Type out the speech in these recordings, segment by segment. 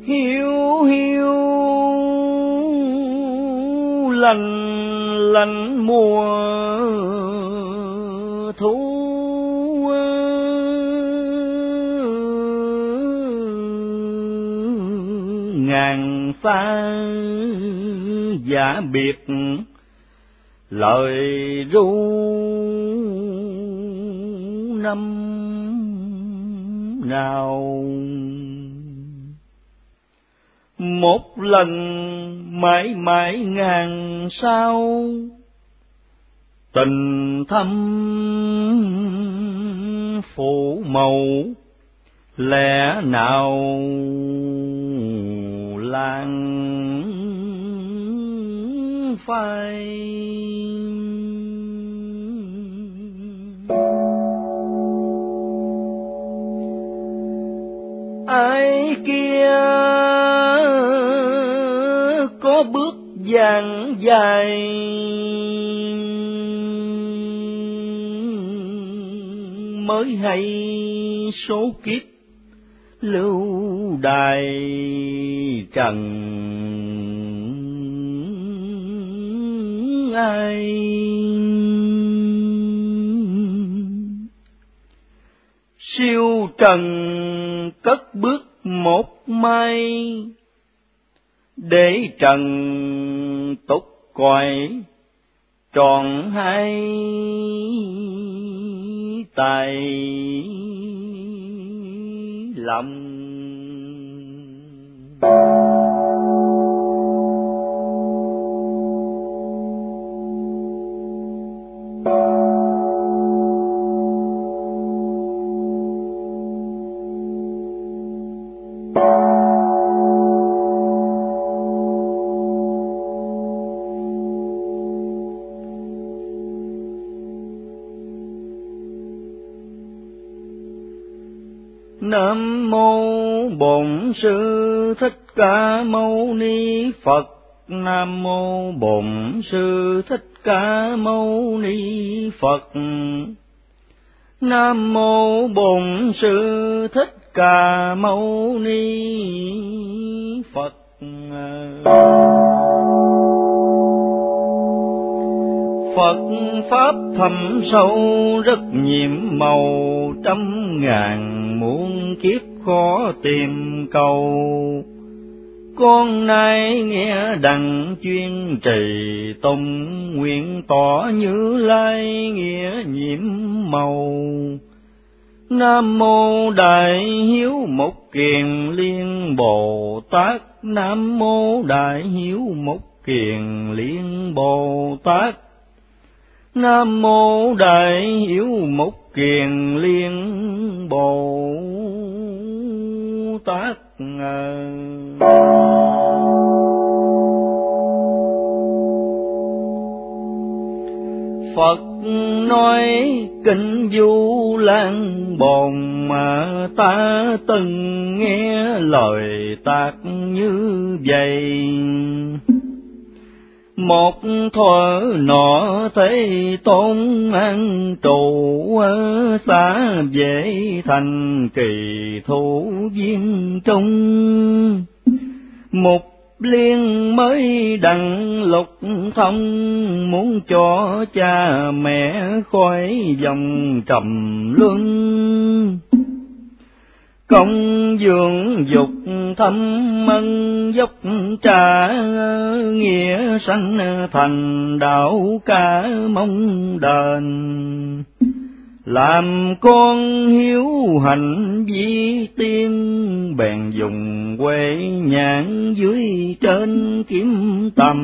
hiu hiu lành lành mùa thu, ngàn xa giả biệt lời ru năm nào. Một lần mãi mãi ngàn sao, tình thâm phủ màu lẽ nào lan phai. Ai kia có bước dang dài, mới hay số kiếp lưu đày trần ai. Siêu trần cất bước một mai, để trần túc cõi tròn hai tài lòng. Nam mô Bổn Sư Thích Ca Mâu Ni Phật. Nam mô Bổn Sư Thích Ca Mâu Ni Phật. Nam mô Bổn Sư Thích Ca Mâu Ni Phật. Phật pháp thâm sâu rất nhiệm màu, trăm ngàn muôn kiếp khó tìm cầu. Con nay nghe đặng chuyên trì tụng, nguyện tỏ Như Lai nghĩa nhiệm màu. Nam mô Đại Hiếu Mục Kiền Liên Bồ Tát. Nam mô Đại Hiếu Mục Kiền Liên Bồ Tát. Nam mô Đại Hiếu Mục Kiền Liên Bồ Tát. Phật nói kinh Du Lan Bồn, mà ta từng nghe lời tạc như vậy. Một thuở nọ Thế Tôn an trụ, xã Vệ Thành Kỳ Thủ Viên Trung. Mục Liên mới đặng lục thông, muốn cho cha mẹ khỏi dòng trầm luân. Công dưỡng dục thâm ân dốc trả, nghĩa sanh thành đạo cả mong đền. Làm con hiếu hạnh vi tiên, bèn dùng quê nhãn dưới trên kiếm tầm.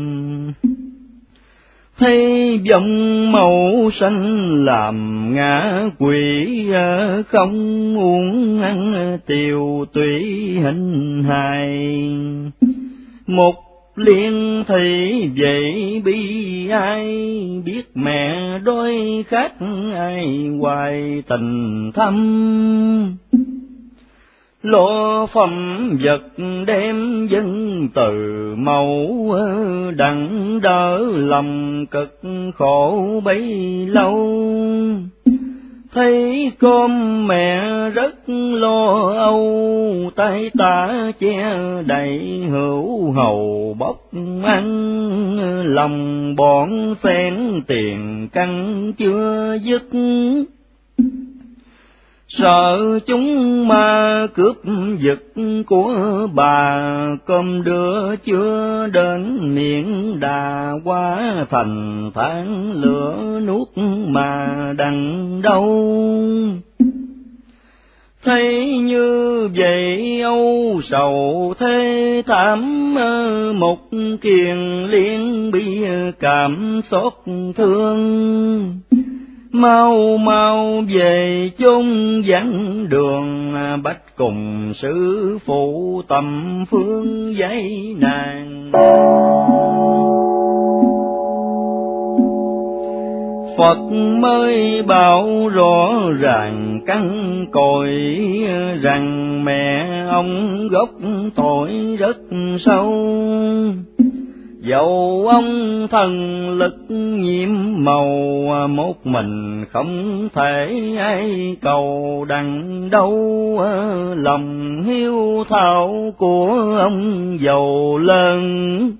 Thấy vong màu xanh làm ngã quỷ, không uống ăn tiều tùy hình hài. Một Liên thì vậy bi ai, biết mẹ đói khát ai hoài tình thâm. Lo phẩm vật đem dân từ mẫu, đặng đỡ lòng cực khổ bấy lâu. Thấy cơm mẹ rất lo âu, tay ta che đầy hữu hầu bốc ăn, lòng bọn xen tiền căn chưa dứt. Sợ chúng ma cướp giật của bà, cơm đưa chưa đến miệng đà, quá thành than lửa nuốt mà đằng đâu. Thấy như vậy âu sầu thế thảm, một kiền liên bi cảm xót thương. Mau mau về chốn vắng đường, bách cùng sư phụ tầm phương giấy nàng. Phật mới bảo rõ ràng căn cội, rằng mẹ ông gốc tội rất sâu. Dẫu ông thần lực nhiệm màu, một mình không thể ai cầu đằng đâu. Lòng hiếu thảo của ông giàu lớn,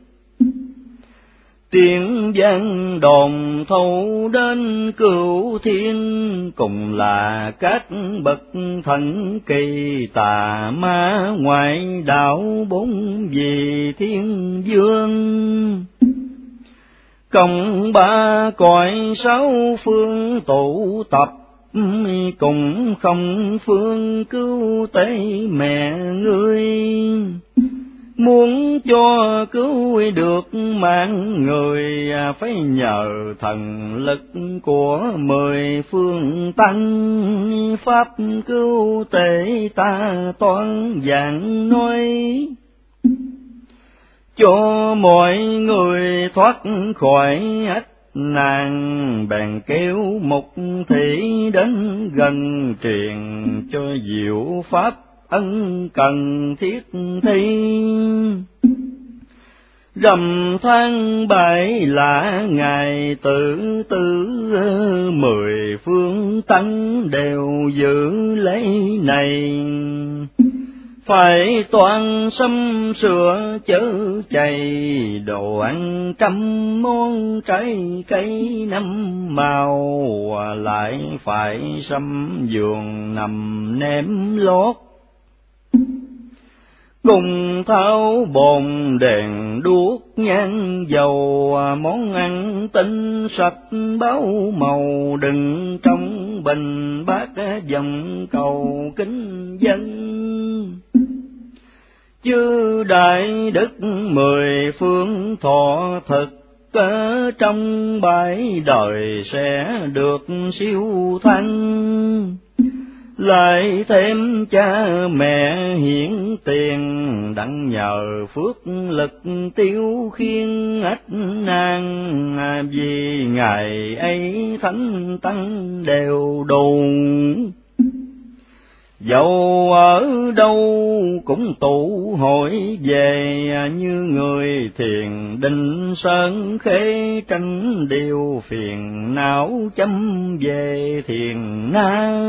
tiếng vang đồn thâu đến cửu thiên. Cùng là các bậc thần kỳ tà ma, ngoại đạo bốn vị thiên vương. Cộng ba cõi sáu phương tụ tập, cùng không phương cứu tế mẹ ngươi. Muốn cho cứu được mạng người, phải nhờ thần lực của mười phương tăng. Pháp cứu tế ta toan dạng nói, cho mọi người thoát khỏi ách nàng. Bèn kêu một thị đến gần, truyền cho diệu pháp ân cần thiết thi. Rầm than bại lạ ngài tự tử, mười phương tăng đều giữ lấy này. Phải toàn sắm sửa chớ chày, đồ ăn trăm món trái cây năm màu. Lại phải sắm giường nằm ném lót, cùng tháo bồn đèn đuốc nhang dầu. Món ăn tinh sạch báo màu, đừng trong bình bát dòng cầu kính dân. Chư đại đức mười phương thọ thực, trong bãi đời sẽ được siêu thăng. Lại thêm cha mẹ hiển tiền, đặng nhờ phước lực tiêu khiên ách nan. Vì ngày ấy thánh tăng đều đủ, dẫu ở đâu cũng tụ hội về. Như người thiền định sơn khê, tranh điều phiền não chấm về thiền na.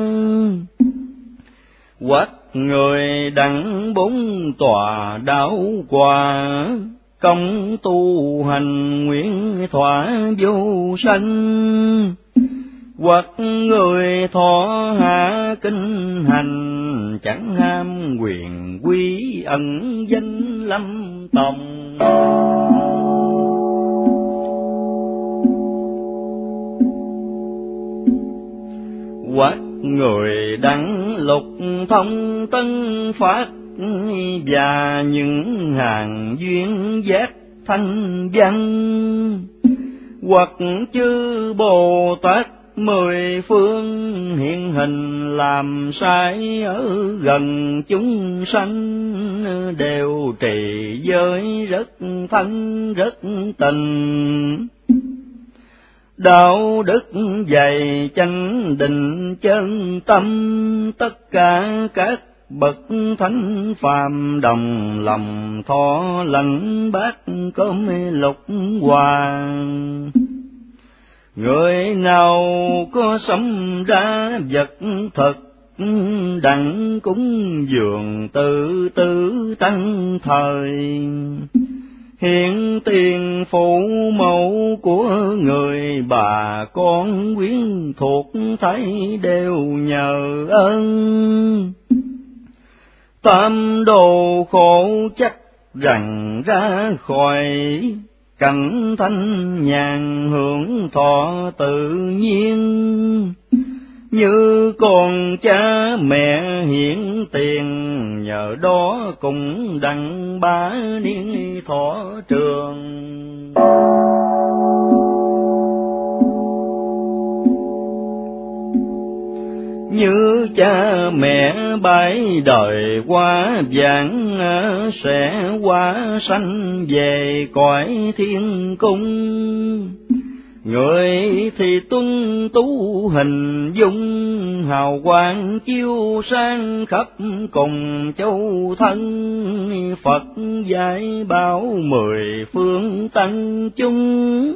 Hoặc người đặng bốn tòa đạo quả, công tu hành nguyện thỏa vô sanh. Hoặc người thọ hạ kinh hành, chẳng ham quyền quý ẩn danh lâm tòng. Hoặc người đặng lục thông tân phát, và những hàng duyên giác thanh văn. Hoặc chư Bồ Tát mười phương hiện hình, làm sai ở gần chúng sanh. Đều trì giới rất thân rất tình, đạo đức dày chánh định chân tâm. Tất cả các bậc thánh phàm đồng lòng thọ lãnh bát cơm lục hoàng. Người nào có sống ra vật thật, đặng cúng dường tự tử tăng thời. Hiện tiền phụ mẫu của người bà con quyến thuộc thấy đều nhờ ơn. Tam đồ khổ chắc rằng ra khỏi, cẩn thanh nhàn hưởng thọ tự nhiên. Như con cha mẹ hiển tiền, nhờ đó cũng đặng bá niên thọ trường. Như cha mẹ bãi đời qua vãng, sẽ qua sanh về cõi thiên cung. Người thì tuân tú hình dung, hào quang chiếu sáng khắp cùng châu thân. Phật dạy bảo mười phương tăng chúng,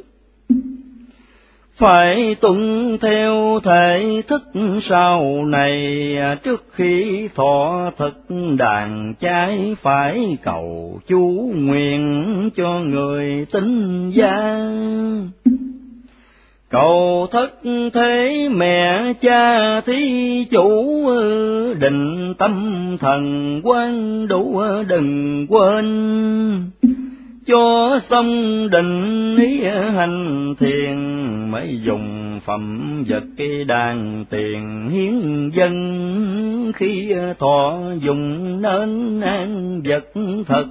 phải tuân theo thể thức sau này. Trước khi thọ thực đàn trái, phải cầu chú nguyện cho người tín gia. Cầu thất thế mẹ cha thí chủ, định tâm thần quán đủ đừng quên. Cho xong định ý hành thiền, mới dùng phẩm vật cái đàn tiền hiến dân. Khi thọ dùng nên an vật thật,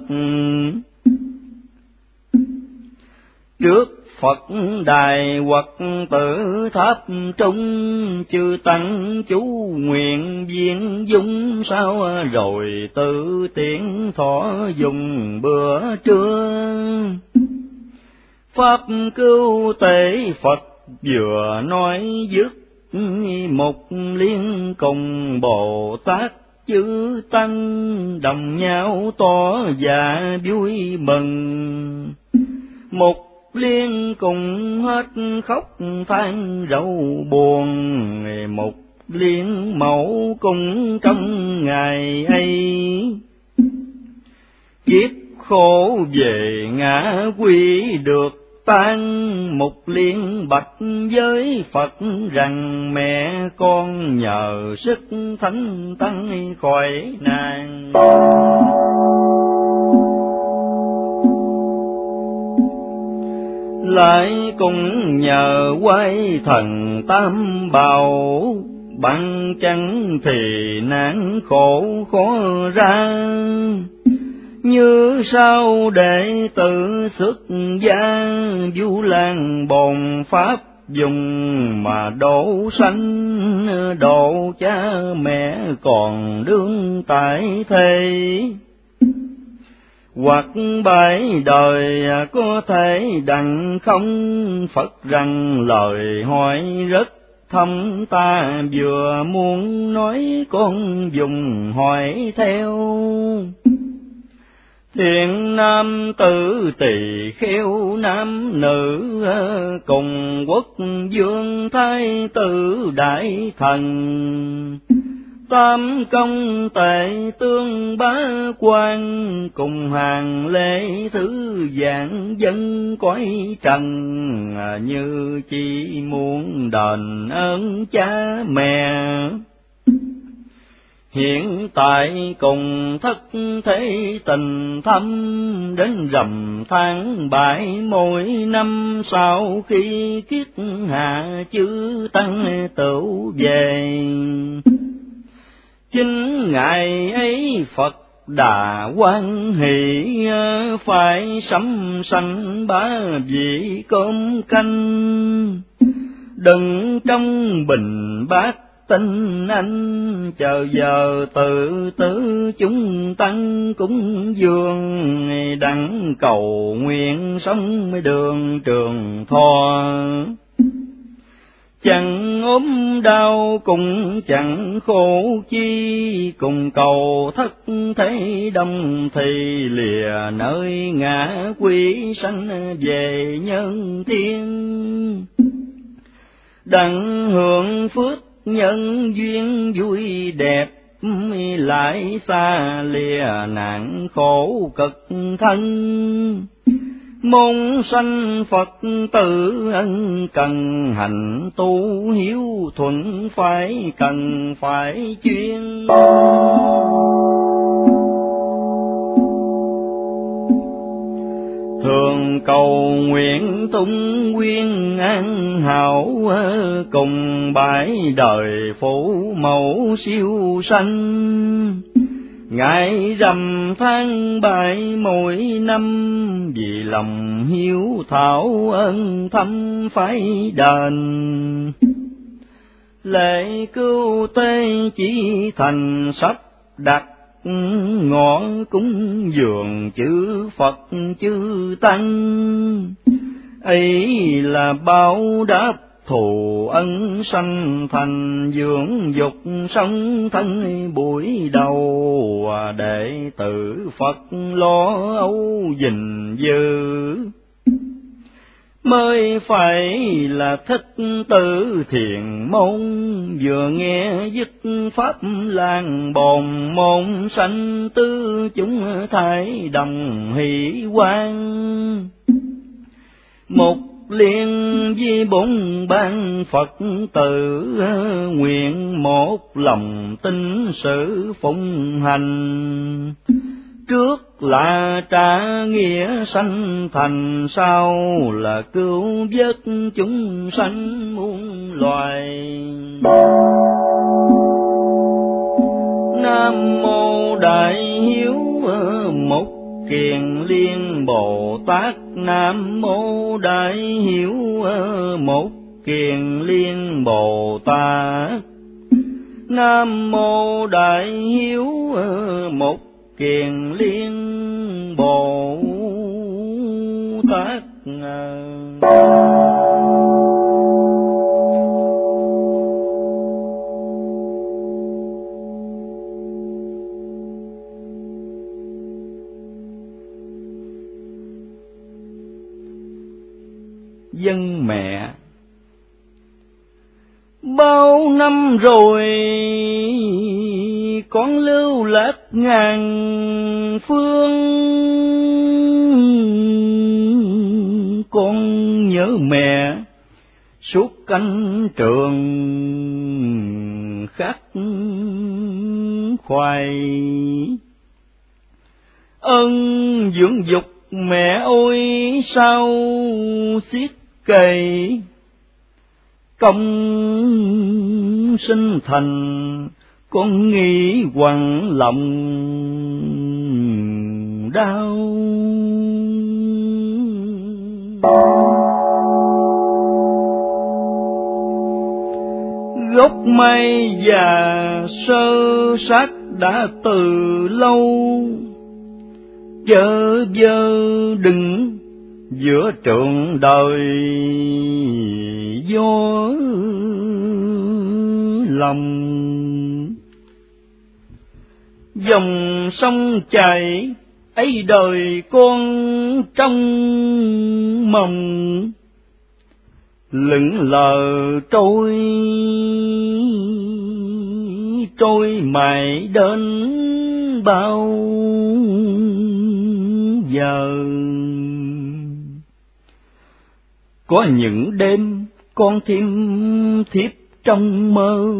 trước Phật đài hoặc tự tháp trung. Chư tăng chú nguyện viên dung sao, rồi tự tiễn thọ dùng bữa trưa. Pháp cứu tế Phật vừa nói dứt, một liên cùng Bồ Tát chư tăng. Đồng nhau tỏ dạ vui mừng, một liên cùng hết khóc than rầu buồn. Một liên mẫu cùng trong ngày ấy, kiếp khổ về ngã quy được tan. Một liên bạch với Phật rằng, mẹ con nhờ sức thánh tăng khỏi nạn. Lại cũng nhờ quay thần tam bảo, bằng chẳng thì nạn khổ khó ra. Như sao đệ tử xuất gia, du lan bồn pháp dùng mà độ sanh. Độ cha mẹ còn đương tại thế, hoặc bãi đời có thể đặng không. Phật rằng lời hỏi rất thâm, ta vừa muốn nói con dùng hỏi theo. Thiện nam tử tỳ kheo nam nữ, cùng quốc vương thái tử đại thần. Tam công tệ tương bá quan, cùng hàng lễ thứ dạng dân cõi trần. Như chỉ muốn đền ơn cha mẹ, hiện tại cùng thất thế tình thâm. Đến rằm tháng 7 mỗi năm, sau khi kiết hạ chư tăng tửu về. Chính ngày ấy Phật Đà hoan hỷ, phải sắm sanh bá vị cơm canh. Đừng trong bình bát tinh anh, chờ giờ tự tử chúng tăng cúng dường. Đặng cầu nguyện sống đường trường thọ, chẳng ốm đau cũng chẳng khổ chi. Cùng cầu thất thế đông thì lìa nơi ngã quy sanh về nhân thiên. đặng hưởng phước nhân duyên vui đẹp, lại xa lìa nạn khổ cực thân. Môn sanh Phật tử ân cần hạnh tu hiếu thuận, phải cần phải chuyên. Thường cầu nguyện tung nguyên an hảo, cùng bãi đời phủ mẫu siêu sanh. Ngày rằm tháng 7 mỗi năm, vì lòng hiếu thảo ơn thâm phải đền. Lễ cứu tế chỉ thành sắp đặt, ngõ cúng dường chư Phật chư Tăng. Ấy là báo đáp thù ân sanh thành, dưỡng dục sống thân buổi đầu. Đệ tử Phật lo âu gìn giữ, mới phải là thích tử thiền môn. Vừa nghe dứt pháp lan bồn, môn sanh tứ chúng thái đồng hỷ quang. Một liên di bốn ban Phật tử, nguyện một lòng tín sự phụng hành. Trước là trả nghĩa sanh thành, sau là cứu vớt chúng sanh muôn loài. Nam mô Đại Hiếu Mục Kiền Liên Bồ Tát. Nam mô Đại Hiếu Mục Kiền Liên Bồ Tát. Nam mô Đại Hiếu Mục Kiền Liên Bồ Tát. Dân mẹ bao năm rồi, con lưu lạc ngàn phương. Con nhớ mẹ suốt canh trường khắc khoải. Ơn dưỡng dục mẹ ôi sao xiết cày, công sinh thành con nghĩ quặn lòng đau. Gốc mây già sơ sát đã từ lâu, chớ dơ đừng giữa trường đời gió lòng. Dòng sông chảy ấy đời con trong mộng, lững lờ trôi mãi đến bao giờ. Có những đêm con thiêm thiếp trong mơ,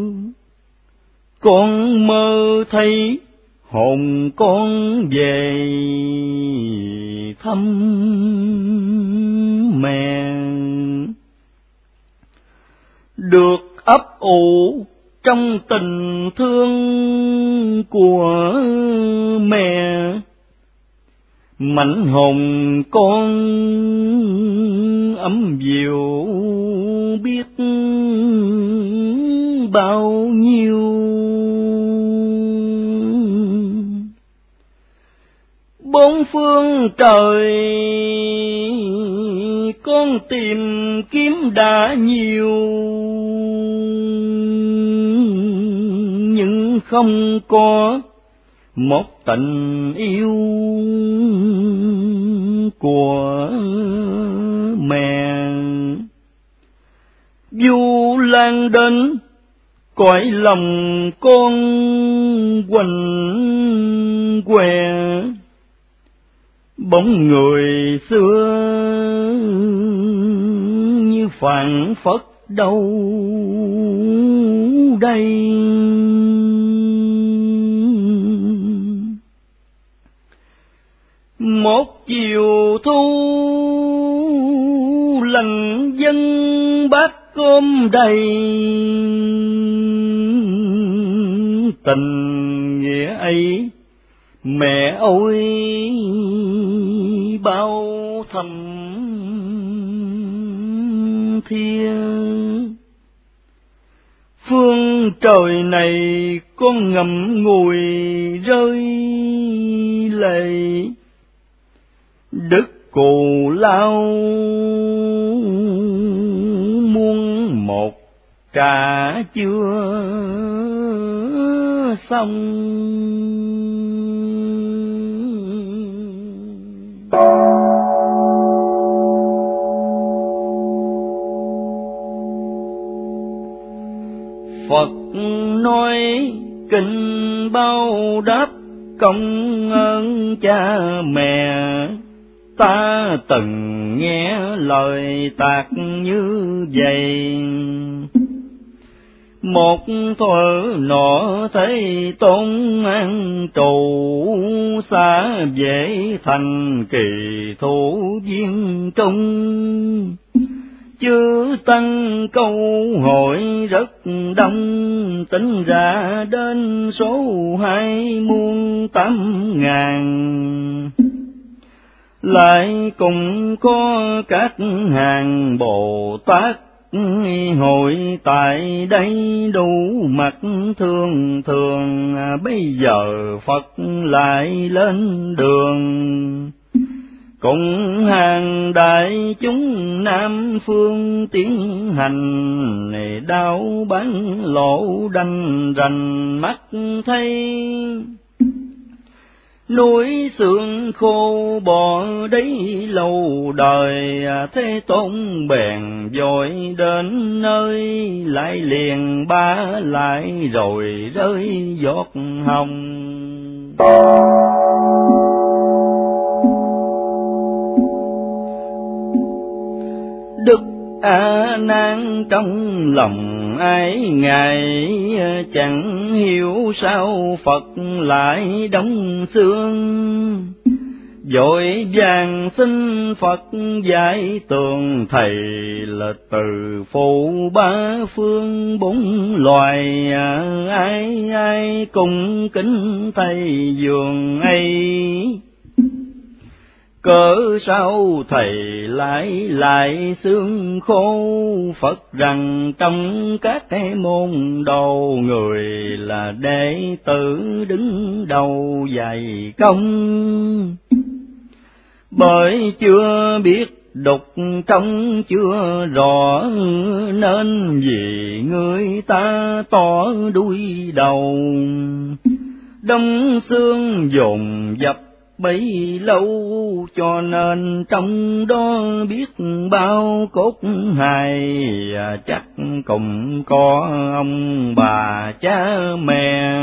con mơ thấy hồn con về thăm mẹ. Được ấp ủ trong tình thương của mẹ, mảnh hồn con ấm dịu biết bao nhiêu. Bốn phương trời con tìm kiếm đã nhiều, nhưng không có một tình yêu của mẹ. Du lan đến cõi lòng con quanh què, bóng người xưa như phảng phất đâu đây. Một chiều thu lành dân bát cơm đầy, tình nghĩa ấy mẹ ơi bao thầm thia. Phương trời này con ngậm ngùi rơi lệ, đức cù lao muôn một trà chưa xong. Phật nói kinh bao đáp công ơn cha mẹ, ta từng nghe lời tạc như vậy. Một thuở nọ thấy tôn an trụ, xa về thành kỳ thủ viên trung. Chư tăng câu hỏi rất đông, tính ra đến số 28.000. Lại cũng có các hàng Bồ Tát hội tại đây đủ mặt thường thường. Bây giờ Phật lại lên đường, cùng hàng đại chúng Nam phương tiến hành. Đau bán lộ đanh rành mắt thấy, núi xương khô bỏ đấy lâu đời. Thế Tôn bèn vội đến nơi, lại liền ba lại rồi rơi giọt hồng. Đức A Nan trong lòng ái ngại, chẳng hiểu sao Phật lại đóng xương. Vội vàng xin Phật giải tường, thầy là từ phụ ba phương bốn loài. Ai ai cùng kính thầy giường ấy, cớ sao thầy lại xương khô. Phật rằng trong các cái môn đồ, người là đệ tử đứng đầu dạy công. Bởi chưa biết đục trong chưa rõ, nên vì người ta tỏ đuôi đầu. Đông xương dồn dập bấy lâu, cho nên trong đó biết bao cốt hài. Chắc cũng có ông bà cha mẹ,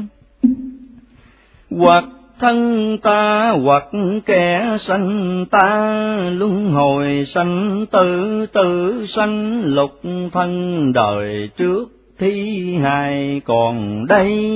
hoặc thân ta hoặc kẻ sanh ta. Luân hồi sanh tử, tử sanh lục thân, đời trước thi hài còn đây.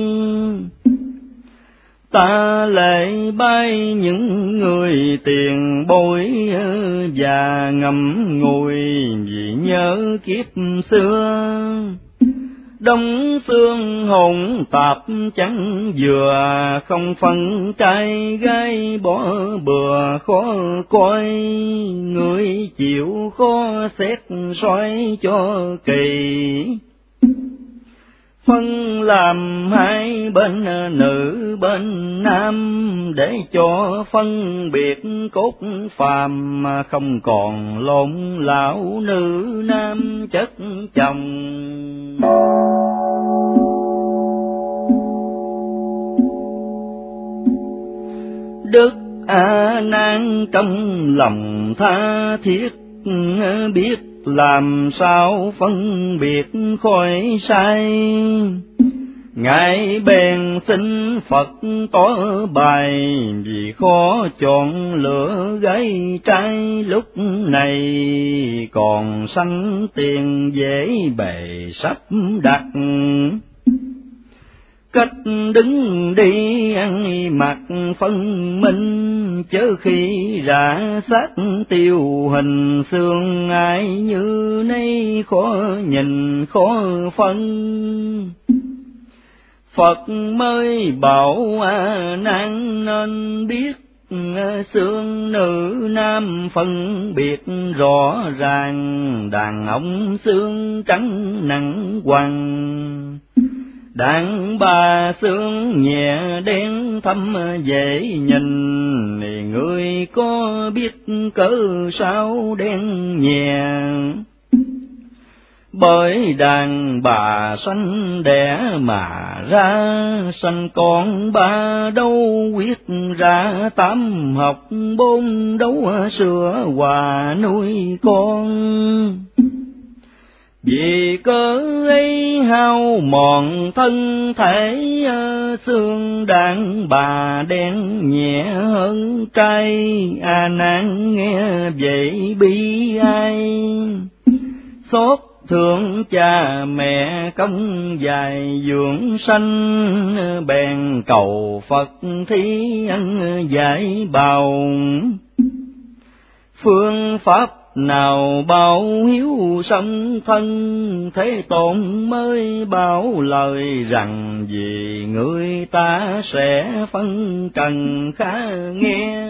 Ta lễ bái những người tiền bối, và ngậm ngùi vì nhớ kiếp xưa. Đông xương hồn tạp chẳng vừa, không phân trai gái bỏ bừa khó coi. Người chịu khó xét soi cho kỳ, phân làm hai bên nữ bên nam, để cho phân biệt cốt phàm, không còn lộn lão nữ nam chất chồng. Đức A Nan trong lòng tha thiết, biết làm sao phân biệt khỏi sai. Ngài bèn xin Phật tỏ bài, vì khó chọn lựa gái trai lúc này, còn sanh tiền dễ bề sắp đặt. Cách đứng đi ăn mặc phân minh, chớ khi rã xác tiêu hình xương, ai như nay khó nhìn khó phân. Phật mới bảo nan nên biết, xương nữ nam phân biệt rõ ràng, đàn ông xương trắng nặng quằn, đàn bà xương nhẹ đen thâm dễ nhìn, người có biết cớ sao đen nhẹ. Bởi đàn bà sanh đẻ mà ra, sanh con ba đâu quyết ra, tám học bốn đấu sữa hòa nuôi con. Vì cớ ấy hao mòn thân thể, xương đàn bà đen nhẹ hơn trai, nan nghe vậy bi ai. Xót thương cha mẹ công dài dưỡng sanh, bèn cầu Phật thí ân giải bào. Phương pháp nào báo hiếu song thân, Thế Tôn mới bảo lời rằng, vì người ta sẽ phân trần khá nghe.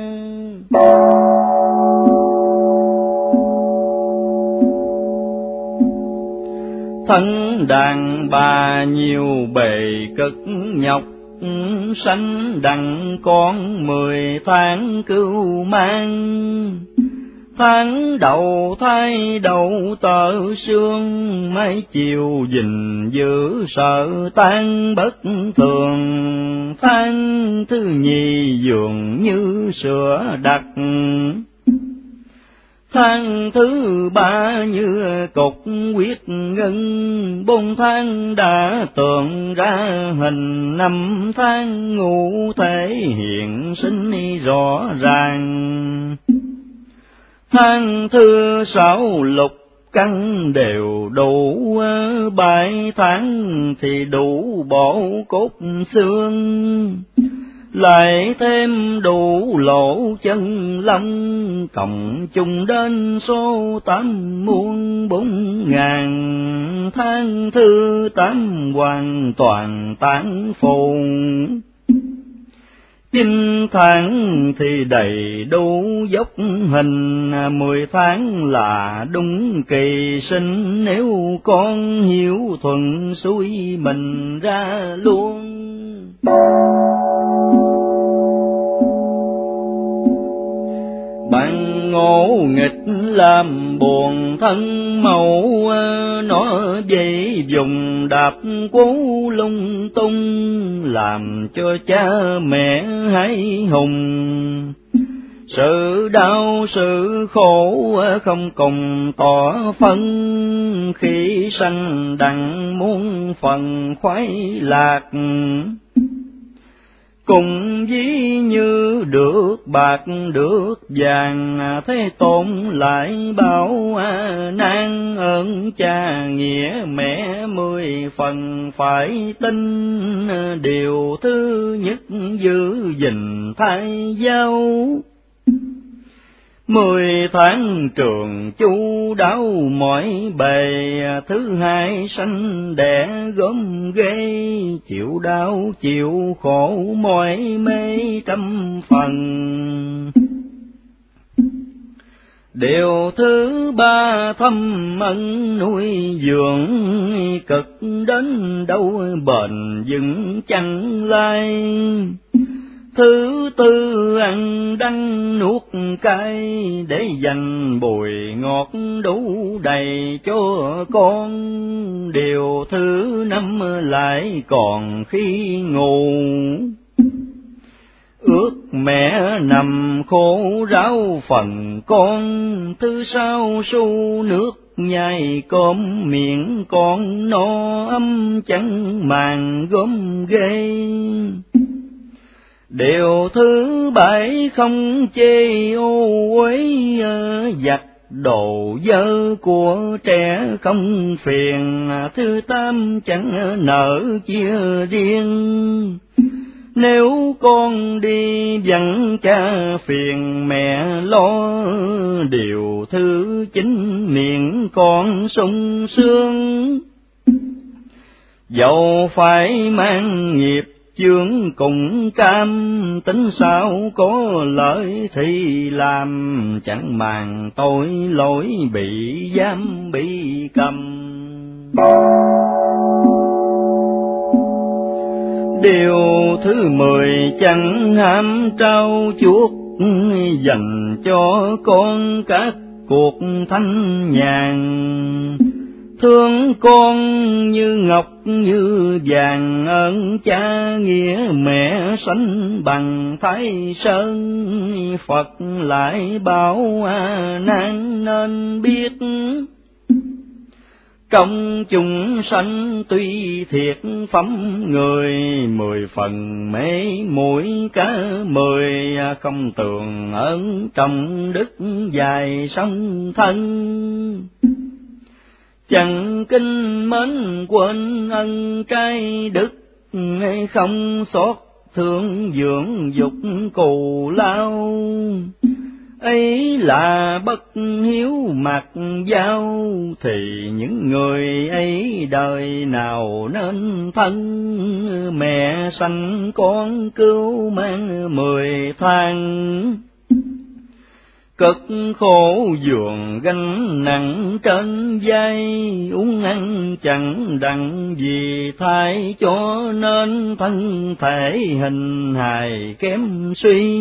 Thân đàn bà nhiều bề cực nhọc, sanh đặng con 10 tháng cưu mang. Tháng đầu thai đầu tơ xương, mấy chiều gìn giữ sợ tan bất thường. Tháng thứ nhì dường như sữa đặc, tháng thứ ba như cục huyết ngân. 4 tháng đã tượng ra hình, 5 tháng ngũ thể hiện sinh rõ ràng. Tháng thứ 6 lục căn đều đủ, 7 tháng thì đủ bộ cốt xương. Lại thêm đủ lỗ chân lông, cộng chung đến số 84000. Tháng thứ 8 hoàn toàn tán phù, 9 tháng thì đầy đủ dốc hình, 10 tháng là đúng kỳ sinh. Nếu con hiếu thuận xuôi mình ra luôn. Bạn ngộ nghịch làm buồn thân mẫu, nó dây dùng đạp cố lung tung, làm cho cha mẹ hãi hùng. Sự đau sự khổ không cùng tỏ phân, khi sanh đặng muôn phần khoái lạc. Cùng ví như được bạc được vàng, Thế Tôn lại bảo nan ơn cha nghĩa mẹ 10 phần phải tin. Điều thứ nhất giữ gìn thai giáo, 10 tháng trường chu đáo mọi bề. Thứ hai sanh đẻ gớm ghê, chịu đau chịu khổ mỏi mê trăm phần. Điều thứ ba thâm ân nuôi dưỡng, cực đến đâu bền vững chẳng lai. Thứ tư ăn đắng nuốt cay, để dành bùi ngọt đủ đầy cho con. Điều thứ năm lại còn khi ngủ, ước mẹ nằm khổ ráo phần con, thứ sáu xu nước nhai cơm miệng con no ấm chẳng màng gốm ghê. Điều thứ bảy không chê ô uế, giặt đồ dơ của trẻ không phiền. Thứ tám chẳng nỡ chia riêng, nếu con đi vắng cha phiền mẹ lo. Điều thứ chín miệng con sung sướng, dẫu phải mang nghiệp chướng cùng cam. Tính sao có lợi thì làm, chẳng màng tội lỗi bị giam bị cầm. Điều thứ 10 chẳng ham trao chuốt, dành cho con các cuộc thanh nhàn. Thương con như ngọc như vàng, ơn cha nghĩa mẹ sánh bằng Thái Sơn. Phật lại bảo nan nên biết, trong chúng sanh tuy thiệt phẩm người. 10 phần mê muội cả 10, không tường ơn trong đức dài song thân. Chẳng kinh mến quên ân trai đức, không xót thương dưỡng dục cù lao. Ấy là bất hiếu mặc giao, thì những người ấy đời nào nên thân. Mẹ sanh con cứu mang 10 tháng, cực khổ giường gánh nặng trên vai. Uống ăn chẳng đặng gì thay, cho nên thân thể hình hài kém suy.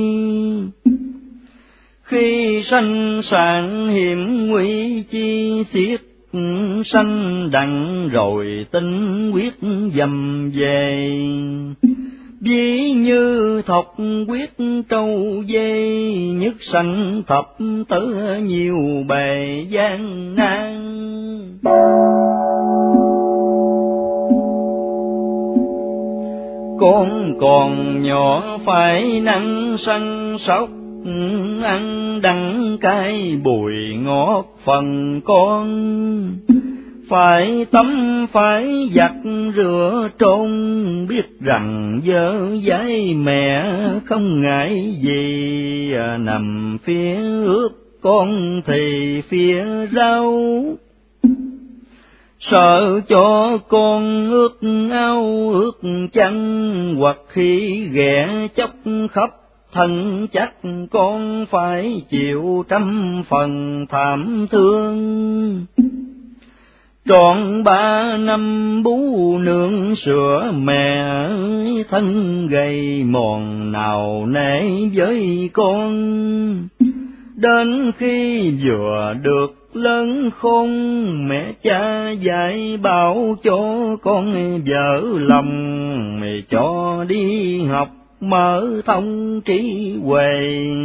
Khi sanh sản hiểm nguy chi xiết, sanh đặng rồi tinh quyết dầm về. Ví như thọc quyết trâu dê, nhất sanh thập tử nhiều bề gian nan. Con còn nhỏ phải năng săn sóc, ăn đắng cay bùi ngọt phần con. Phải tắm phải giặt rửa trôn, biết rằng dơ dãi mẹ không ngại gì. Nằm phía ướt con thì phía rau, sợ cho con ướt áo ướt chăn. Hoặc khi ghẻ chóc khắp thân chắc, con phải chịu trăm phần thảm thương. Trọn 3 năm bú nương sữa mẹ, thân gầy mòn nào nể với con. Đến khi vừa được lớn khôn, mẹ cha dạy bảo cho con vợ lòng. Mày cho đi học mở thông trí huệ,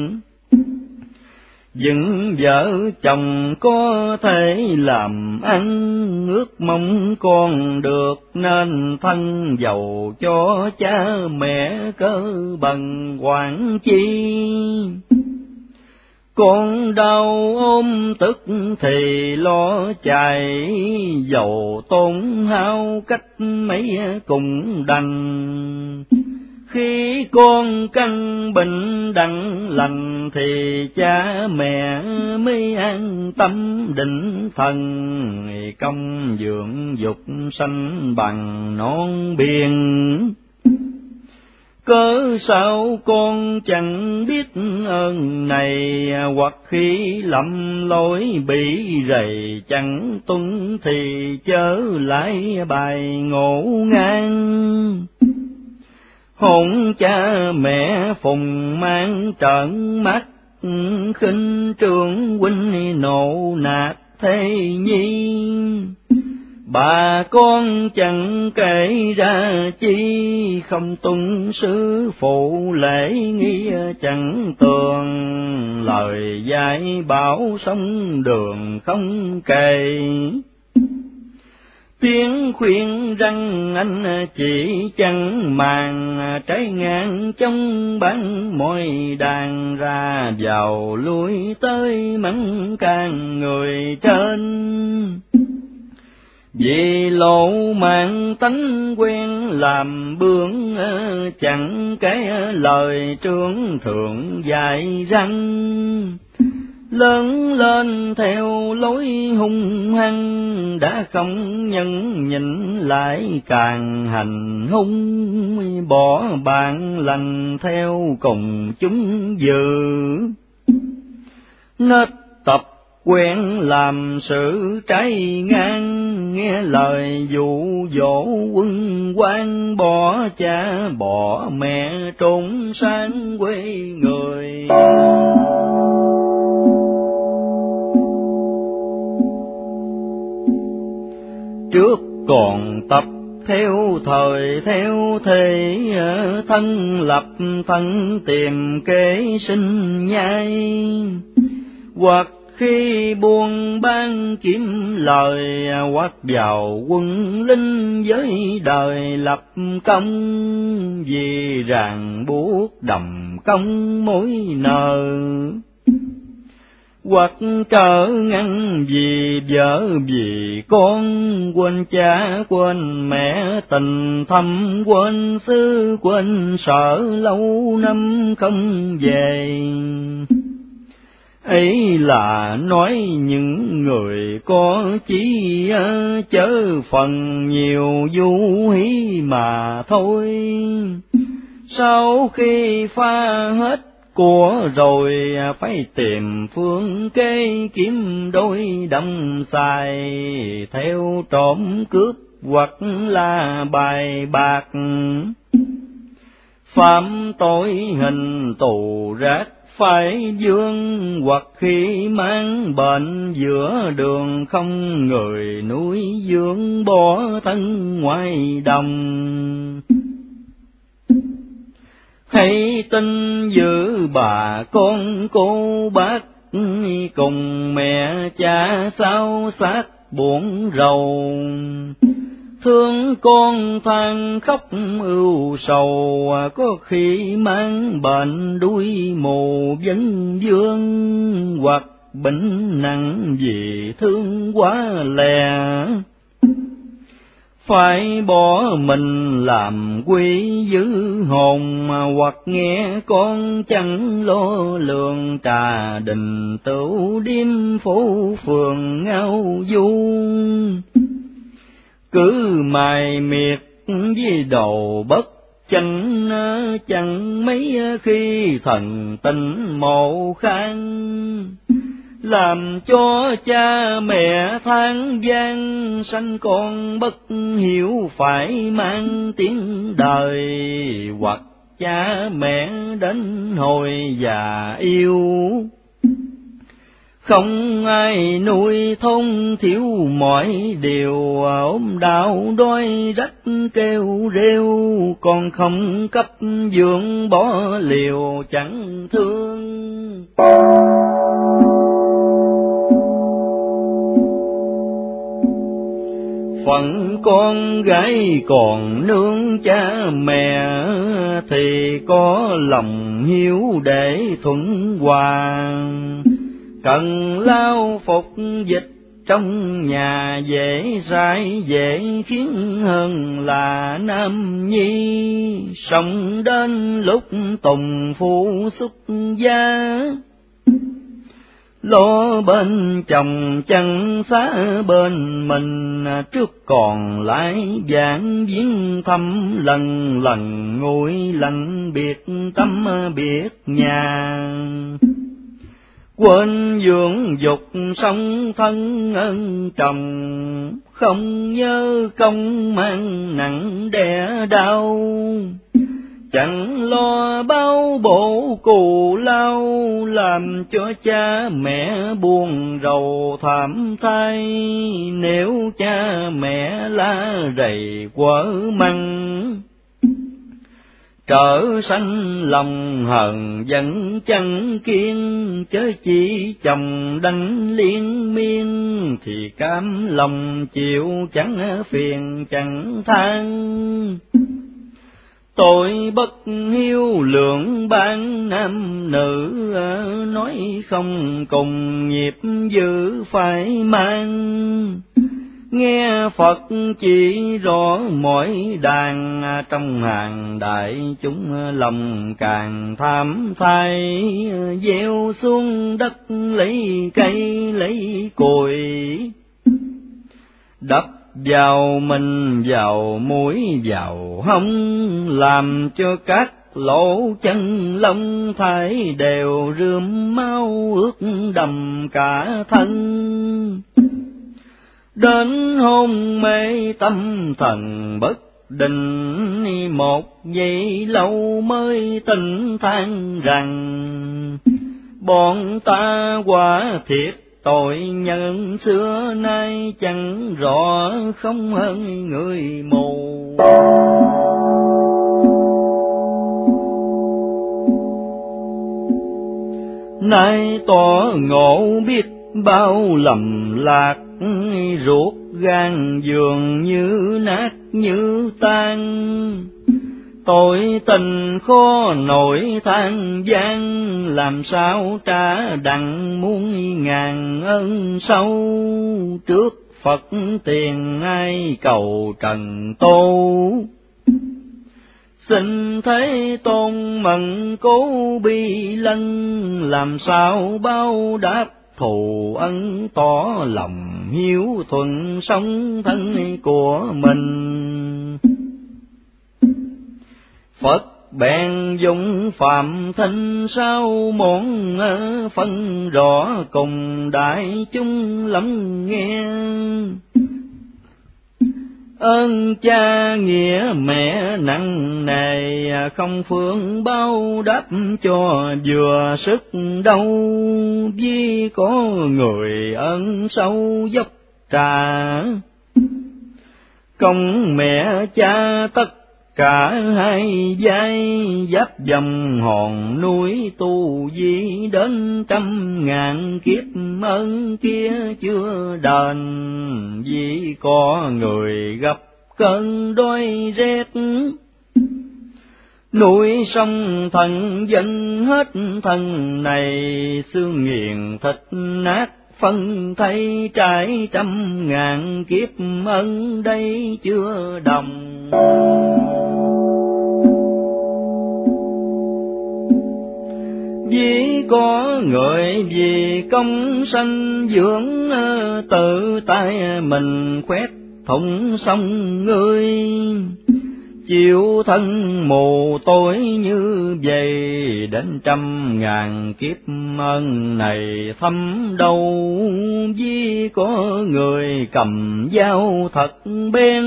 dựng vợ chồng có thể làm ăn. Ước mong con được nên thân giàu, cho cha mẹ cơ bằng quản chi. Con đau ôm tức thì lo chạy, dầu tốn hao cách mấy cùng đành. Khi con căn bệnh đặng lành, thì cha mẹ mới an tâm định thần. Công dưỡng dục sanh bằng non biển, cớ sao con chẳng biết ơn này. Hoặc khi lầm lỗi bị rầy chẳng tuân, thì chớ lại bài ngộ ngang. Hôn cha mẹ phùng mang trợn mắt, khinh trường huynh nộ nạt thế nhi. bà con chẳng kể ra chi, không tuân sư phụ lễ nghi chẳng tường, lời dạy bảo sống đường không kể. Tiếng khuyên rằng anh chị chẳng màng, trái ngang trong bán mọi đàn ra vào lui tới mắng càng người trên. Vì lộ mạng tánh quen làm bướng, chẳng cái lời trương thượng dạy răng. Lớn lên theo lối hung hăng, đã không nhân nhịn lại càng hành hung, bỏ bạn lành theo cùng chúng dữ. Nết tập quen làm sự trái ngang, nghe lời dụ dỗ quân quan, bỏ cha bỏ mẹ trốn sang quê người. Trước còn tập theo thời theo thế, thân lập thân tìm kế sinh nhai, hoặc khi buôn bán kiếm lời, hoặc vào quân linh với đời lập công, vì ràng buộc đầm công mối nợ. Hoặc trở ngăn vì vợ vì con, quên cha quên mẹ tình thâm, quên xứ quên sở lâu năm không về. Ấy là nói những người có chí, chớ phần nhiều du hí mà thôi. Sau khi pha hết của rồi, phải tìm phương kế kiếm đôi đâm xài, theo trộm cướp hoặc là bài bạc. Phạm tội hình tù rác phải dương, hoặc khi mang bệnh giữa đường không người nuôi dưỡng, bỏ thân ngoài đồng. Hãy tin giữ bà con cô bác, cùng mẹ cha sao xác buồn rầu. Thương con than khóc ưu sầu, có khi mang bệnh đuôi mù vấn vương, hoặc bệnh nặng vì thương quá lè. Phải bỏ mình làm quý giữ hồn, hoặc nghe con chẳng lo lường, trà đình tửu điếm phố phường ngao du. Cứ mài miệt với đầu bất chánh, chẳng mấy khi thần tình mộ khang, làm cho cha mẹ than gian. Sanh con bất hiểu phải mang tiếng đời, hoặc cha mẹ đến hồi già yêu. Không ai nuôi thôn thiếu mọi điều, ốm đau đói rách kêu rêu, còn không cấp dưỡng bỏ liều chẳng thương. Phận con gái còn nương cha mẹ, thì có lòng hiếu để thuận hòa. Cần lao phục dịch trong nhà, dễ sai dễ khiến hơn là nam nhi. Sống đến lúc tùng phu xuất gia, lo bên chồng chẳng xá bên mình. Trước còn lại giảng viếng thăm, lần lần ngồi lành biệt tâm biệt nhà. Quên dưỡng dục sống thân ân chồng, không nhớ công mang nặng đẻ đau. chẳng lo bao bổ cù lao, làm cho cha mẹ buồn rầu thảm thay. Nếu cha mẹ la rầy quở măng, trở sanh lòng hờn giận chẳng kiên. Chớ chỉ chồng đánh liên miên, thì cam lòng chịu chẳng phiền chẳng than. Tội bất hiếu lượng ban nam nữ, nói không cùng nhịp giữ phải mang. Nghe Phật chỉ rõ mỗi đàn, trong hàng đại chúng lòng càng tham thay. Gieo xuống đất lấy cây lấy cội, đập vào mình vào mũi vào hông, làm cho các lỗ chân lông thải đều rườm máu ướt đầm cả thân. Đến hôn mê tâm thần bất định, một giây lâu mới tỉnh than rằng bọn ta quả thiệt tội nhân xưa nay chẳng rõ không hơn người mù. Nay tỏ ngộ biết bao lầm lạc, ruột gan dường như nát như tan. Tội tình khó nổi than gian, làm sao trả đặng muôn ngàn ân sâu. Trước Phật tiền ai cầu trần tô, xin Thế Tôn mần cố bi lân. Làm sao báo đáp thù ân, tỏ lòng hiếu thuận sống thân của mình. Phật bèn dùng phạm thinh sao món, phân rõ cùng đại chúng lắng nghe. Ơn cha nghĩa mẹ nặng nề, không phương bao đáp cho vừa sức đâu. Vì có người ơn sâu dốc trả, công mẹ cha tất cả hai vai. Giáp dòng hòn núi tu di đến trăm ngàn kiếp, ơn kia chưa đền. Vì có người gặp cơn đói rét, núi sông thần dân hết thân này. Xương nghiền thịt nát phân thay, trải trăm ngàn kiếp ân đây chưa đồng. Vì có người vì công sanh dưỡng, tự tay mình khoét thủng sông ngươi. Chịu thân mù tối như vậy, đến trăm ngàn kiếp ân này thâm đâu. Vì có người cầm dao thật bén,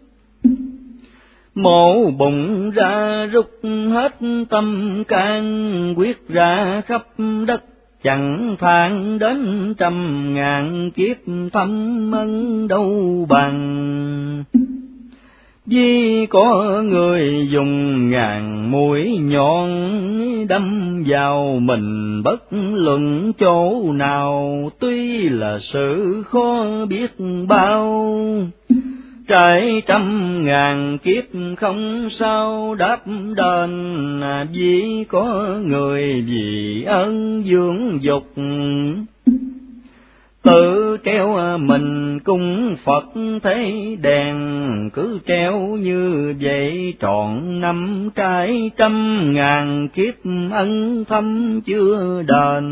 mổ bụng ra rút hết tâm can. Quyết ra khắp đất chẳng than, đến trăm ngàn kiếp thâm ân đâu bằng. Vì có người dùng ngàn mũi nhọn, đâm vào mình bất luận chỗ nào. Tuy là sự khó biết bao, trải trăm ngàn kiếp không sao đáp đền. Vì có người vì ơn dưỡng dục, tự treo mình cung Phật thế đèn. Cứ treo như vậy trọn năm, trái trăm ngàn kiếp ân thâm chưa đền.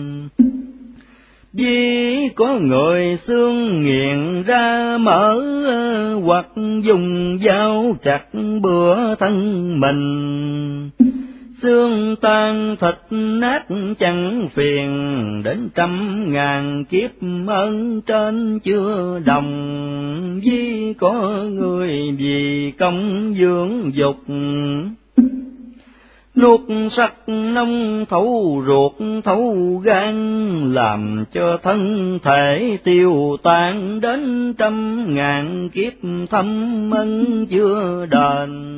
Vì có người xương nghiền ra mở, hoặc dùng dao chặt bữa thân mình. Xương tan thịt nát chẳng phiền, đến trăm ngàn kiếp ân trên chưa đồng. Vì có người vì công dưỡng dục, nuốt sắc nông thấu ruột thấu gan, làm cho thân thể tiêu tan đến trăm ngàn kiếp thâm ân chưa đền.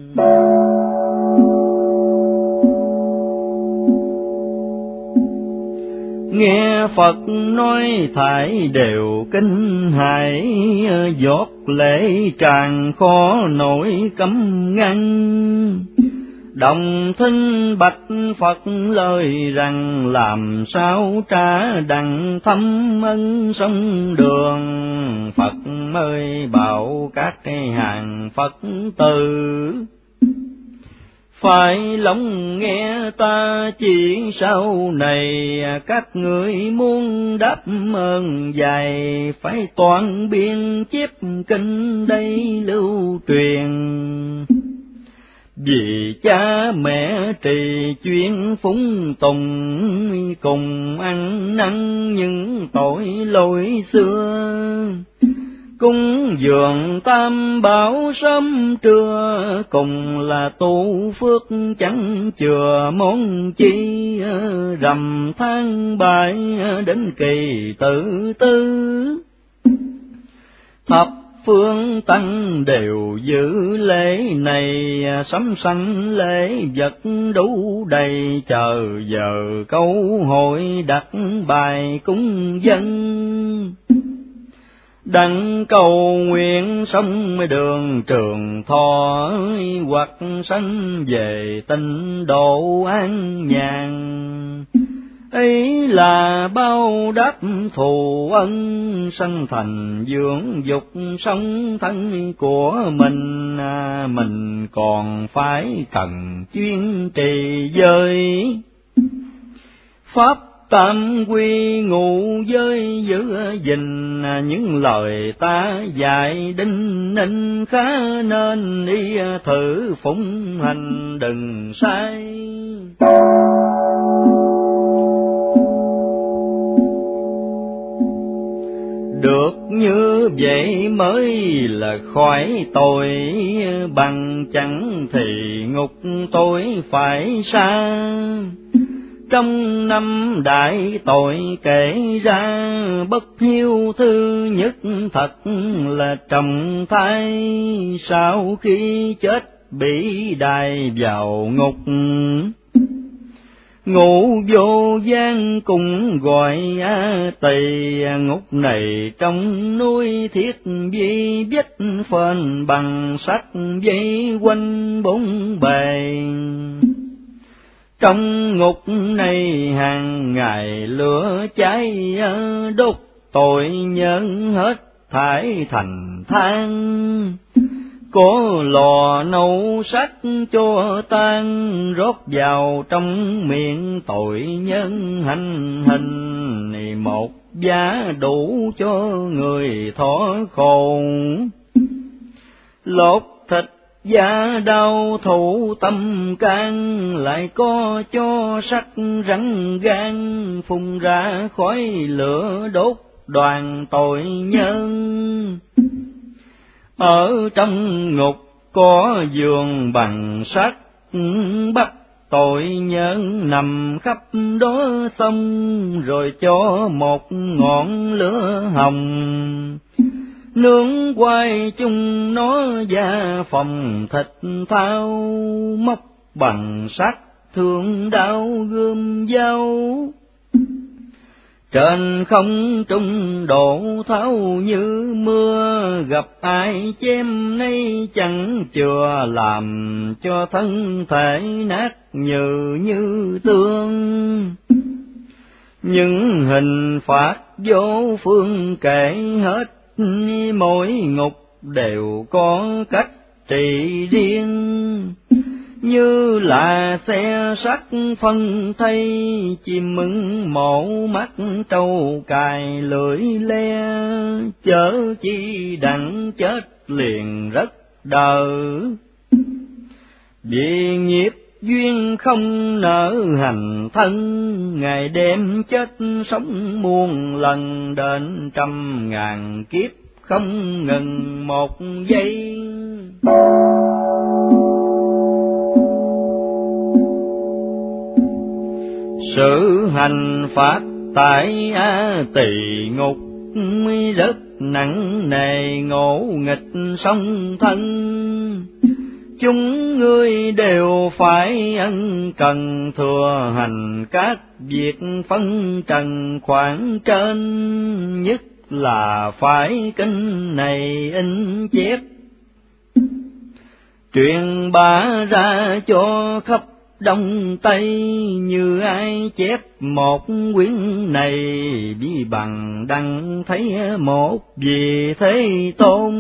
Nghe Phật nói thải đều kinh hãi, giọt lệ tràn khó nổi cấm ngăn. Đồng thinh bạch Phật lời rằng, làm sao trả đặng thâm ân sông đường. Phật ơi bảo các hàng Phật tử, phải lòng nghe ta chỉ sau này. Các người muốn đáp ơn dài, phải toàn biên chép kinh đây lưu truyền. Vì cha mẹ trì chuyên phúng tùng, cùng ăn năn những tội lỗi xưa. Cúng dường tam bảo sớm trưa, cùng là tu phước chẳng chừa món chi. Rằm tháng bảy đến kỳ tự tư, thập phương tăng đều giữ lễ này. Sắm sanh lễ vật đủ đầy, chờ giờ câu hội đặt bài cúng dân. Đặng cầu nguyện xong đường trường thọ, hoặc sanh về tinh độ an nhàn. Ấy là bao đáp thù ân, sanh thành dưỡng dục sống thân của mình. Mình còn phải cần chuyên trì giới pháp tam quy ngụ giới, giữ gìn những lời ta dạy đinh ninh. Khá nên đi thử phụng hành đừng sai. Được như vậy mới là khỏi tội, bằng chẳng thì ngục tôi phải xa. Trong năm đại tội kể ra, bất hiếu thứ nhất thật là trọng thai. Sau khi chết bị đày vào ngục, ngủ vô gian cùng gọi tỳ. Ngục này trong núi thiết vi vách phên, bằng sắt dây quanh bốn bề. Trong ngục này hàng ngày lửa cháy đốt, tội nhân hết thải thành than. Có lò nấu sắt cho tan, rót vào trong miệng tội nhân hành hình. Một giá đủ cho người thọ khổ, lột thịt da đau thủ tâm can. Lại có cho sắc rắn gan, phun ra khói lửa đốt đoàn tội nhân. Ở trong ngục có giường bằng sắt, bắt tội nhân nằm khắp đó xong. Rồi cho một ngọn lửa hồng, nướng quay chung nó da phòng thịt thao. Móc bằng sắt thương đao gươm dao, trên không trung đổ tháo như mưa. Gặp ai chém nay chẳng chừa, làm cho thân thể nát như tương. Những hình phạt vô phương kể hết, mỗi ngục đều có cách trị riêng. Như là xe sắt phân thây, chim mưng mổ mắt trâu cài lưỡi le. Chớ chi đặng chết liền rất đờ, vì nghiệp duyên không nỡ hành thân. Ngày đêm chết sống muôn lần, đến trăm ngàn kiếp không ngừng một giây. sự hành pháp tại A Tỳ ngục, rất nặng nề ngộ nghịch song thân. Chúng ngươi đều phải ân cần thừa hành các việc phân trần khoảng trên, nhất là phải kinh này in chép, truyền bá ra cho khắp Đông Tây. Như ai chép một quyển này, bi bằng đăng thấy một vị Thế Tôn.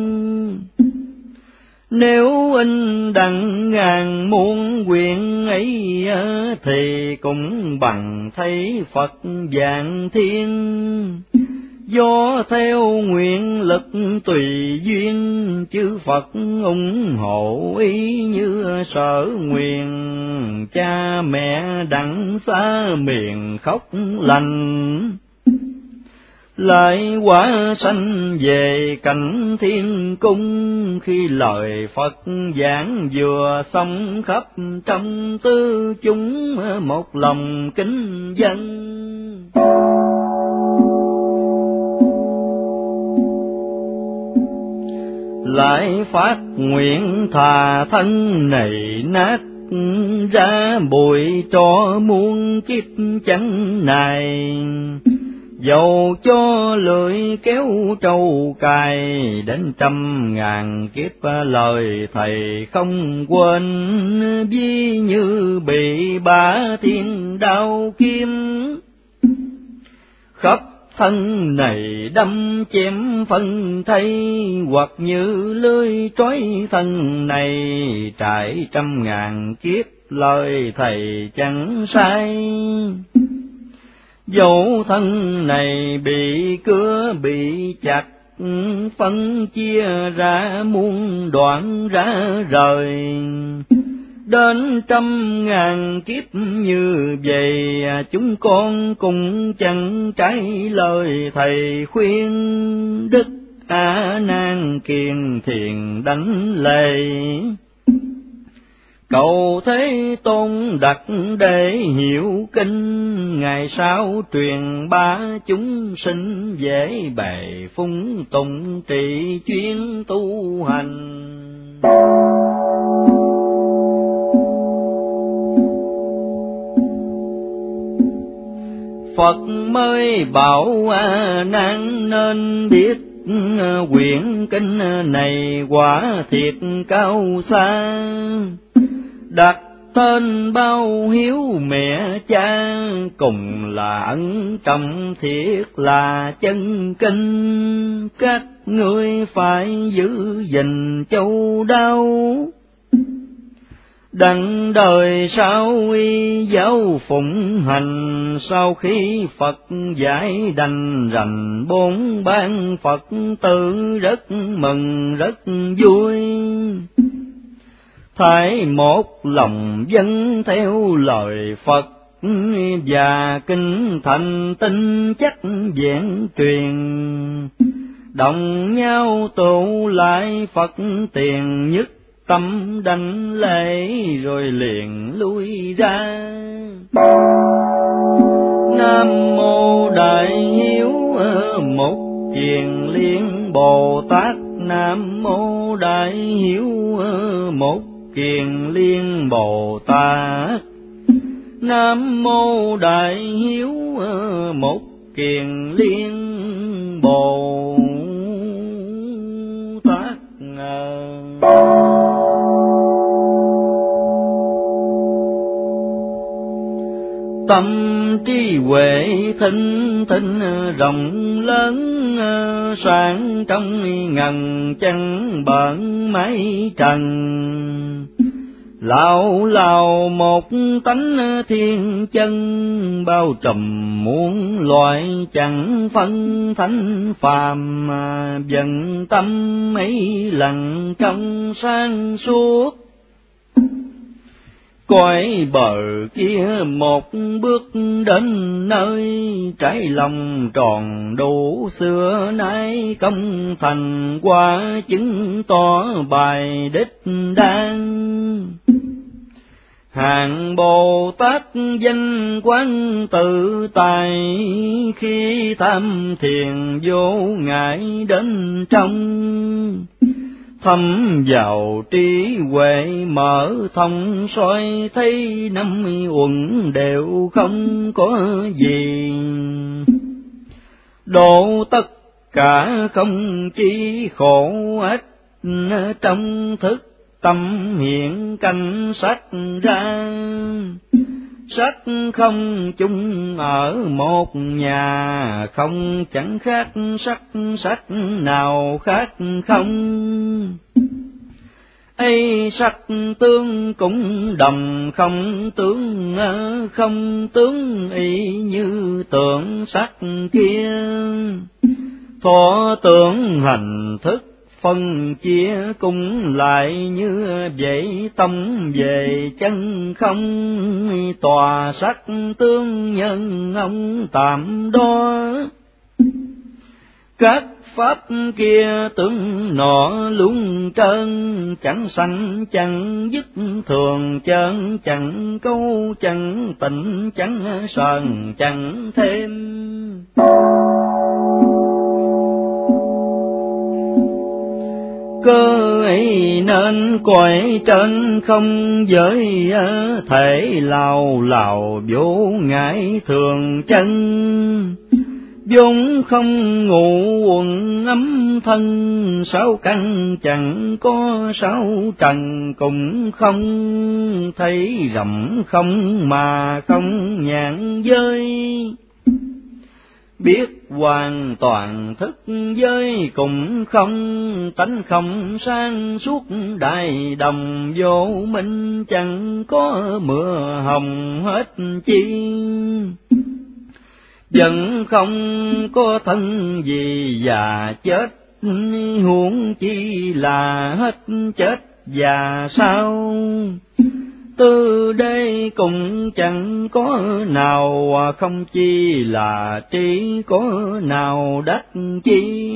Nếu in đặng ngàn muôn quyển ấy, thì cũng bằng thấy Phật vạn thiên. Do theo nguyện lực tùy duyên, chư Phật ủng hộ ý như sở nguyện. Cha mẹ đặng xa miền khóc lành, lại quả sanh về cảnh thiên cung. Khi lời Phật giảng vừa xong, khắp trong tư chúng một lòng kính dân. Lại phát nguyện thà thân này nát, ra bụi tro muôn kiếp chẳng này. Dầu cho lưỡi kéo trâu cài, đến 100.000 kiếp lời thầy không quên. Ví như bị bá thiên đao kiếm, khắp thân này đâm chém phân thây. Hoặc như lưới trói thân này, trải 100.000 kiếp lời thầy chẳng sai. Dẫu thân này bị cưa bị chặt, phân chia ra muôn đoạn ra rời. Đến 100.000 kiếp như vậy, chúng con cũng chẳng trái lời thầy khuyên. Đức A Nan Kiền Thiền đánh lệ, cầu Thế Tôn đặt để hiểu kinh. Ngày sau truyền bá chúng sinh, dễ bề phúng tụng trì chuyên tu hành. Phật mới bảo A Nan nên biết, quyển kinh này quả thiệt cao xa. Đặt tên bao hiếu mẹ cha, cùng là ân trọng thiệt là chân kinh. Các ngươi phải giữ gìn châu đáo, đặng đời sau y giáo phụng hành. Sau khi Phật giải đành rành 4 ban Phật tử, rất mừng rất vui. Phải một lòng dâng theo lời Phật, và kinh thành tin chắc vẹn truyền. Đồng nhau tụ lại Phật tiền, nhất tâm đảnh lễ rồi liền lui ra. Nam mô Đại Hiếu Mục Kiền Liên Bồ Tát. Nam mô Đại Hiếu Mục Kiền Liên Bồ Tát. Nam mô Đại Hiếu Mục Kiền Liên Bồ Tát. Tâm trí huệ thinh thinh rộng lớn, sáng trong ngần chân bận mái trần. Lão lào một tánh thiên chân, bao trùm muôn loại chẳng phân thánh phàm. Dần tâm mấy lần trong sáng suốt, cõi bờ kia một bước đến nơi. Trái lòng tròn đủ xưa nay công thành, qua chứng tỏ bài đích đan. Hạng Bồ Tát danh quán tự tại, khi tham thiền vô ngại đến trong. Thâm vào trí huệ mở thông soi, thấy năm uẩn đều không có gì. Độ tất cả không chi khổ ách, trong thức tâm hiện cảnh sắc ra. Sắc không chung ở một nhà, không chẳng khác sắc, sắc nào khác không. Ấy sắc tướng cũng đồng, không tướng không tướng y như tượng sắc kia. Thọ tưởng hành thức phân chia cũng lại như vậy, tâm về chân không. Tòa sắc tương nhân ông tạm đó, các pháp kia tướng nọ luôn trơn. Chẳng sanh chẳng dứt thường chân, chẳng câu chẳng tịnh, chẳng sờn chẳng thêm. Cơ ấy nên cõi trên không giới, thể lào lào vô ngại thường chân. vốn không ngủ quần ấm thân, sáu căn chẳng có sáu trần cũng không. Thấy rộng không mà không nhãn giới, biết hoàn toàn thức giới cũng không. Tánh không sang suốt đại đồng vô minh, chẳng có mưa hồng hết chi. Vẫn không có thân gì già chết, huống chi là hết chết già sao. Từ đây cũng chẳng có nào, không chi là trí có nào đắc chi.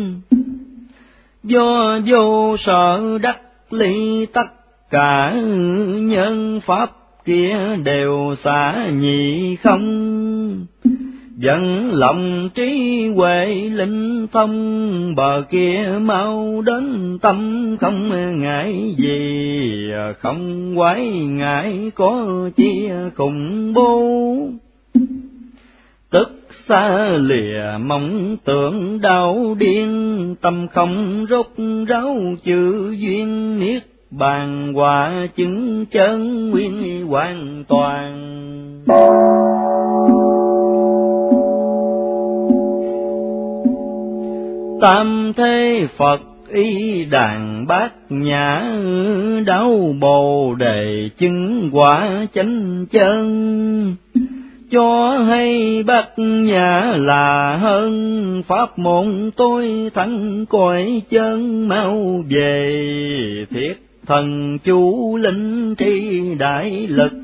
Do vô sở đắc ly, tất cả nhân pháp kia đều xả nhị không. Dẫn lòng trí huệ linh thông, bờ kia mau đến tâm không ngại gì. Không quái ngại có chi khủng bố, tức xa lìa mộng tưởng đau điên. Tâm không rốt ráo chữ duyên, niết bàn quả chứng chân nguyên hoàn toàn. Tam thế Phật y đàn bát nhã, đáo bồ đề chứng quả chánh chân. Cho hay bát nhã là hơn, pháp môn tôi thắng cõi chân. Mau về thiết thần chú linh tri đại lực,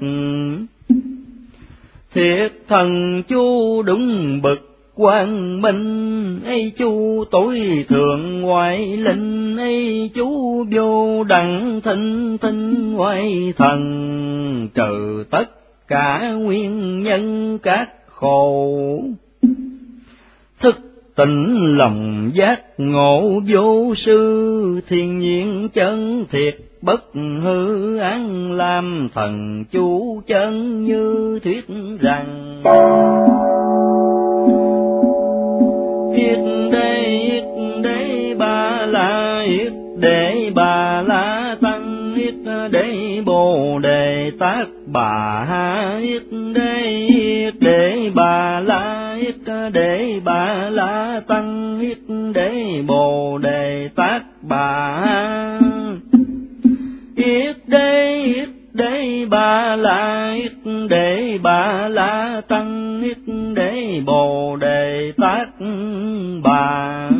thiết thần chú đúng bực quang minh. Ấy chú tối thượng ngoại linh, ấy chú vô đẳng thinh thinh ngoại thần. Trừ tất cả nguyên nhân các khổ, thức tỉnh lòng giác ngộ vô sư. Thiên nhiên chân thiệt bất hư, án làm thần chú chân như thuyết rằng. Yết đế ba la, yết đế ba la tăng, yết đế bồ đề tát bà ha. Yết đế ba la, yết đế ba la tăng, yết đế bồ đề tát bà ha. Yết đế ba la, yết đế ba la tăng, yết đế bồ đề tát bà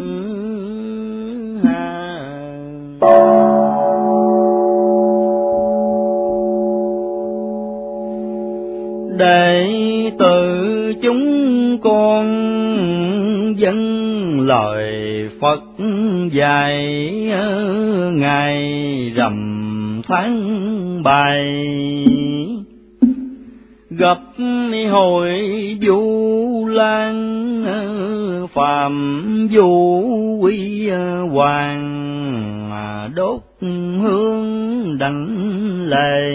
ha. Đệ tử chúng con dâng lời Phật dạy, ngày rằm tháng 7 gặp hồi Vu Lan, Phạm Vũ Quy Hoàng, đốt hương đảnh lễ.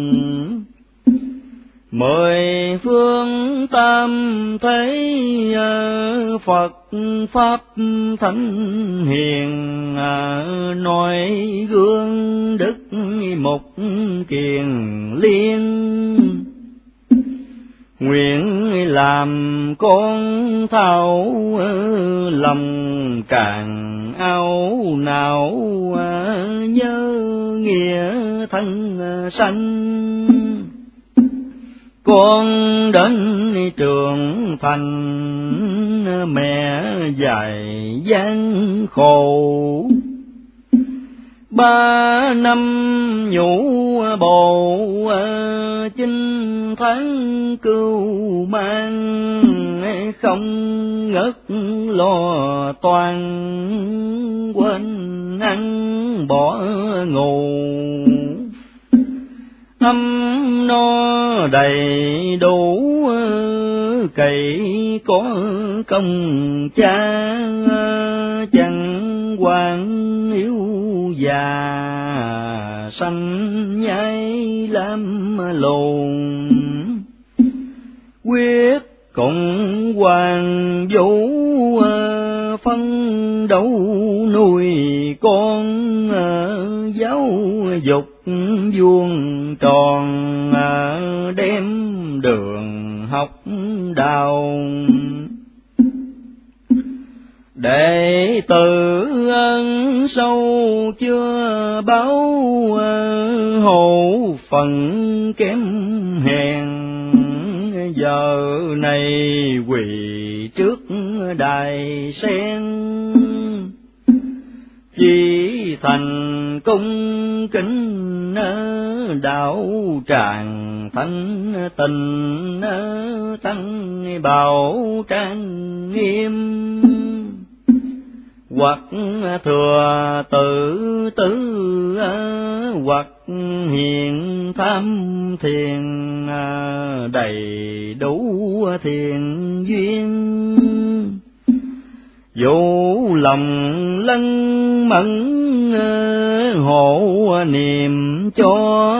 Mười phương tam thế Phật Pháp Thánh Hiền, noi gương đức Mục Kiền Liên. Nguyện làm con thao lòng càng ao nào, nhớ nghĩa thân sanh. Con đến trưởng thành, mẹ dài gian khổ. 3 năm nhũ bồ, 9 tháng cưu mang. Không ngớt lo toan, quên ăn bỏ ngủ. Ấm no đầy đủ, cậy có công cha. Chẳng quan yếu già, sanh nhai làm lùn. Quyết cùng hoàng vũ, phân đấu nuôi con. Giáo dục vuông tròn, đem đường học đạo. Đệ tử ân sâu chưa báo, hộ phần kém hèn. Giờ này quỳ trước đài sen, chỉ thành cung kính. Đạo tràng thanh tình, tăng bảo trang nghiêm. Hoặc thừa tự tử, hoặc hiền tham thiền. Đầy đủ thiền duyên, dù lòng lân mẫn. Hộ niệm cho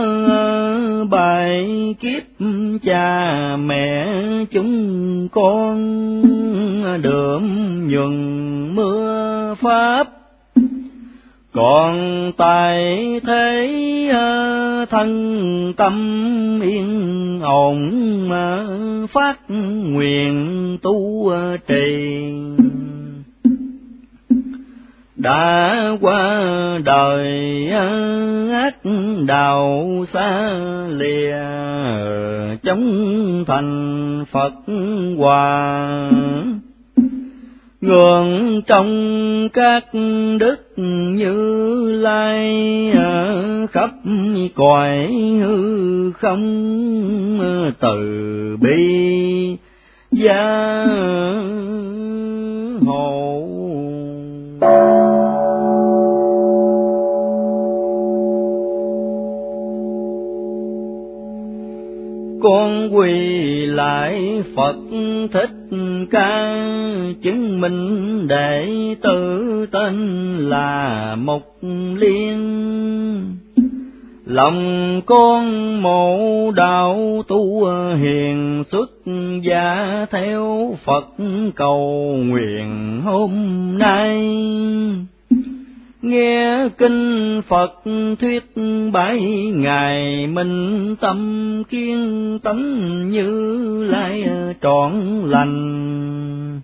bài kiếp cha mẹ chúng con. Đượm nhuần mưa pháp, còn tại thế thân tâm yên ổn. Phát nguyện tu trì, đã qua đời ác đạo xa lìa. Chống thành Phật Hòa, ngưỡng trong các đức Như Lai. Khắp cõi hư không từ bi gia hộ. Con quỳ lại Phật Thích Ca, chứng minh đệ tử tên là Mục Liên. Lòng con mộ đạo tu hiền, xuất gia theo Phật cầu nguyện hôm nay. Nghe kinh Phật thuyết 7 ngày, minh tâm kiên tánh Như Lai trọn lành.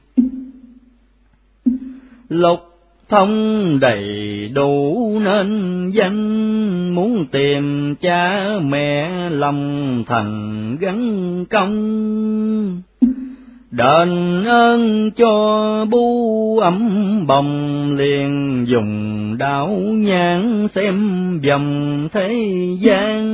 Lục thông đầy đủ nên danh, muốn tìm cha mẹ lòng thành gắn công. Đền ơn cho bu ấm bồng, liền dùng đạo nhãn xem vòng thế gian.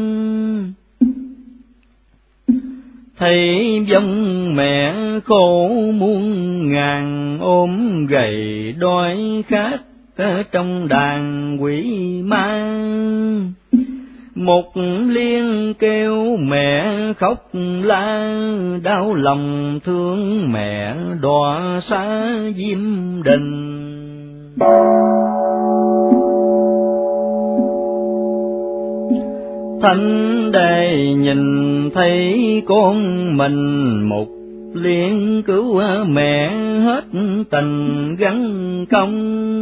Thấy vong mẹ khổ muôn ngàn, ôm gầy đói khát trong đàn quỷ ma. Một liên kêu mẹ khóc la, đau lòng thương mẹ đọa xa Diêm Đình. Thánh Đế nhìn thấy con mình, một liên cứu mẹ hết tình gắn công.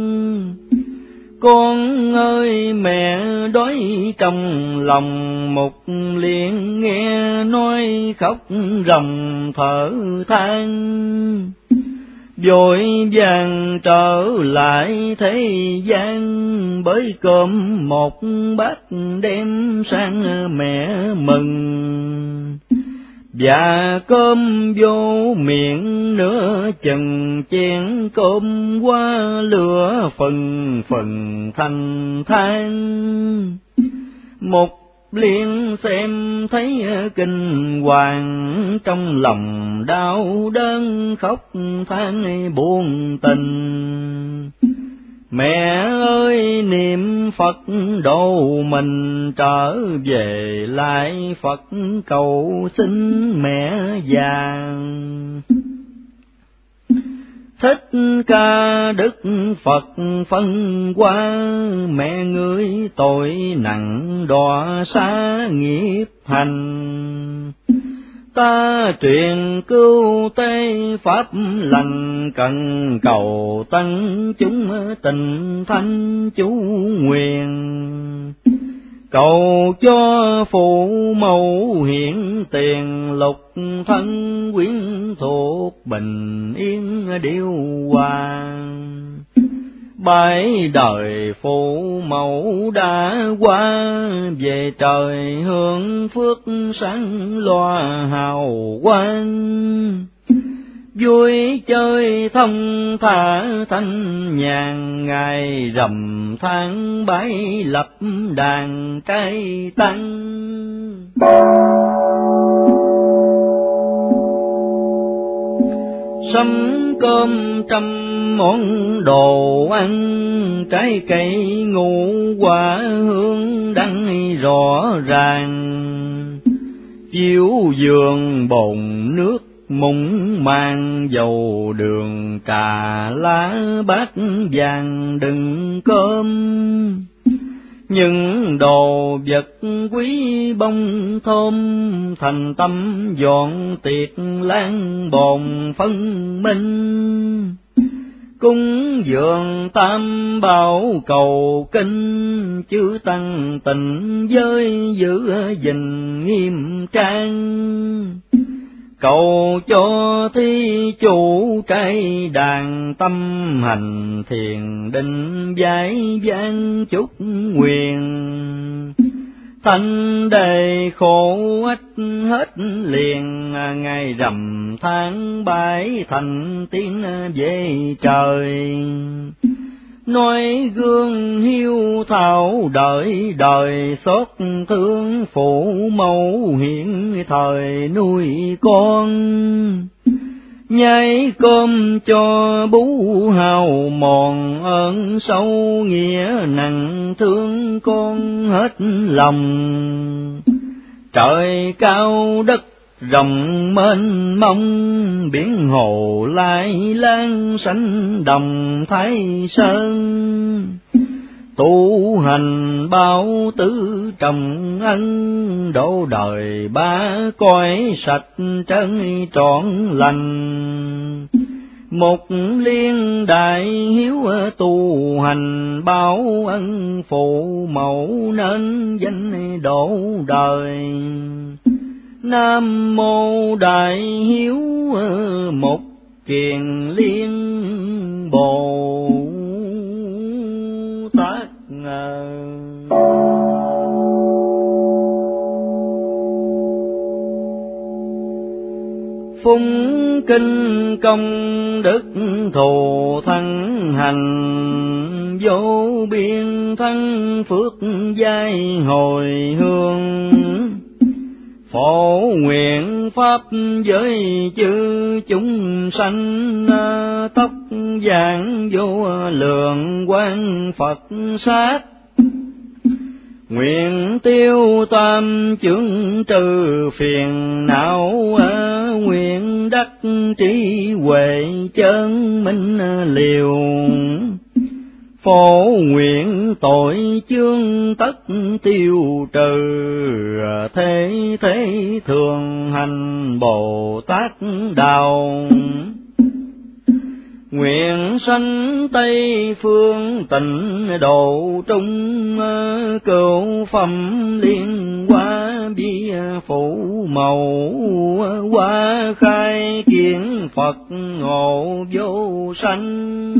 Con ơi mẹ đói trong lòng, một liên nghe nói khóc ròng thở than. Vội vàng trở lại thế gian, bới cơm một bát đem sang mẹ mừng. Và cơm vô miệng nửa chừng chén cơm qua lửa phần phần thành than. Một liên xem thấy kinh hoàng, trong lòng đau đớn khóc than buồn tình. Mẹ ơi niệm Phật độ mình, trở về lại Phật cầu xin mẹ già. Thích Ca Đức Phật phân qua, mẹ ngươi tội nặng đọa xa nghiệp hành. Ta truyền cứu tế pháp lành, cần cầu tăng chúng tình thanh chú nguyện. Cầu cho phụ mẫu hiện tiền, lục thân quyến thuộc bình yên điều hòa. Bảy đời phụ mẫu đã qua, về trời hưởng phước sáng loa hào quang. Vui chơi thông thả thanh nhàn, ngày rằm tháng bảy lập đàn cây tăng. Sắm cơm trăm món đồ ăn, trái cây ngũ quả hương đăng rõ ràng. Chiếu giường bồn nước mùng mang, dầu đường trà lá bát vàng đựng cơm. Những đồ vật quý bông thơm, thành tâm dọn tiệc lan bồn phân minh. Cúng dường tam bảo cầu kinh, chư tăng tịnh giới giữ gìn nghiêm trang. Cầu cho thí chủ trai đàn, tâm hành thiền định giải gian chúc nguyện. Thanh đề khổ ách hết liền, ngày rằm tháng bảy thành tiến về trời. Nói gương hiếu thảo đợi đời, xót thương phụ mẫu hiện thời nuôi con. Nhai cơm cho bú hào mòn, ơn sâu nghĩa nặng thương con hết lòng. Trời cao đất rộng mênh mông, biển hồ lai lan xanh đồng Thái Sơn. Tu hành bao tứ trồng ân, độ đời ba cõi sạch trơn trọn lành. Một liên đại hiếu tu hành, báo ân phụ mẫu nên danh độ đời. Nam mô Đại Hiếu Một Kiền Liên Bồ Tát. Phung kinh công đức thù thắng hành, vô biên thắng phước giai hồi hương. Phổ nguyện pháp giới chư chúng sanh, tóc vàng vô lượng quang Phật sát. Nguyện tiêu tam chướng trừ phiền não, nguyện đắc trí huệ chân minh liều. Phổ nguyện tội chướng tất tiêu trừ, thế thế thường hành Bồ Tát đạo. Nguyện sanh Tây phương tịnh độ trung, cửu phẩm liên hoa bi phủ màu. Hoa khai kiến Phật ngộ vô sanh,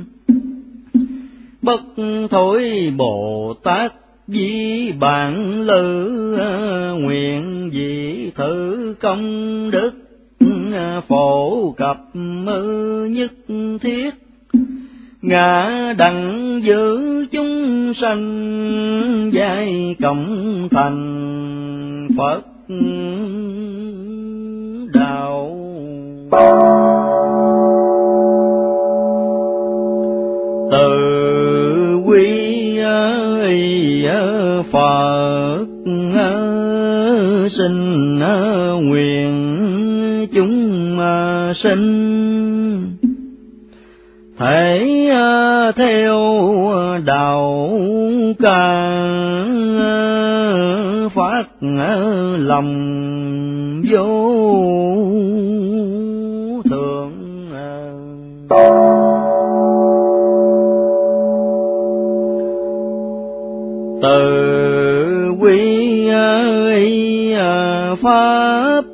bất thối Bồ Tát di bản lữ. Nguyện dị thử công đức, phổ cập nhất thiết. Ngã đặng giữ chúng sanh, giai cộng thành Phật đạo. Từ quy Phật sinh, nguyện chúng sinh thể theo đạo ca. Phát lòng vô thượng, từ quy pháp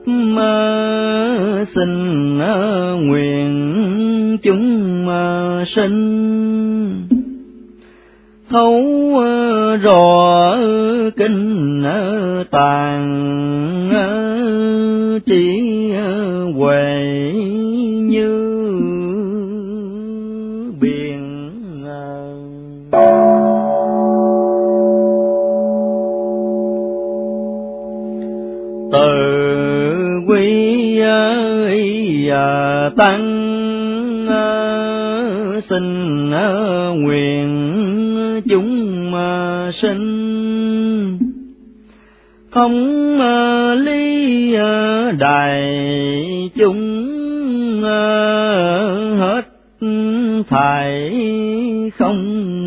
sinh, nguyện chúng sinh thấu rõ kinh tạng. Trí huệ như biển, từ quy tăng sinh, nguyện chúng sinh thông lý đại chúng. Hết thảy không